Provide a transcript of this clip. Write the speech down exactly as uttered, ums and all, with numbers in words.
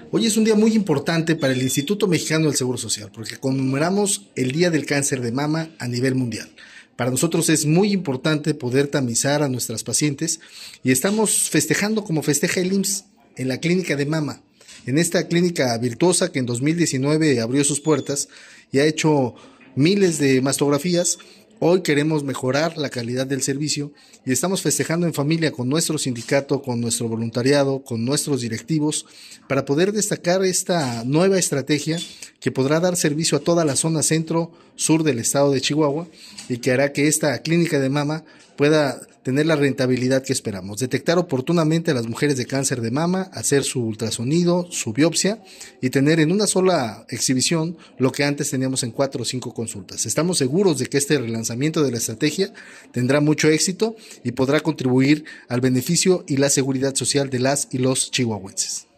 Hoy es un día muy importante para el Instituto Mexicano del Seguro Social porque conmemoramos el Día del Cáncer de Mama a nivel mundial. Para nosotros es muy importante poder tamizar a nuestras pacientes y estamos festejando como festeja el I M S S en la clínica de mama, en esta clínica virtuosa que en dos mil diecinueve abrió sus puertas y ha hecho miles de mastografías. Hoy queremos mejorar la calidad del servicio y estamos festejando en familia con nuestro sindicato, con nuestro voluntariado, con nuestros directivos, para poder destacar esta nueva estrategia que podrá dar servicio a toda la zona centro-sur del estado de Chihuahua y que hará que esta clínica de mama pueda tener la rentabilidad que esperamos. Detectar oportunamente a las mujeres de cáncer de mama, hacer su ultrasonido, su biopsia y tener en una sola exhibición lo que antes teníamos en cuatro o cinco consultas. Estamos seguros de que este relanzamiento de la estrategia tendrá mucho éxito y podrá contribuir al beneficio y la seguridad social de las y los chihuahuenses.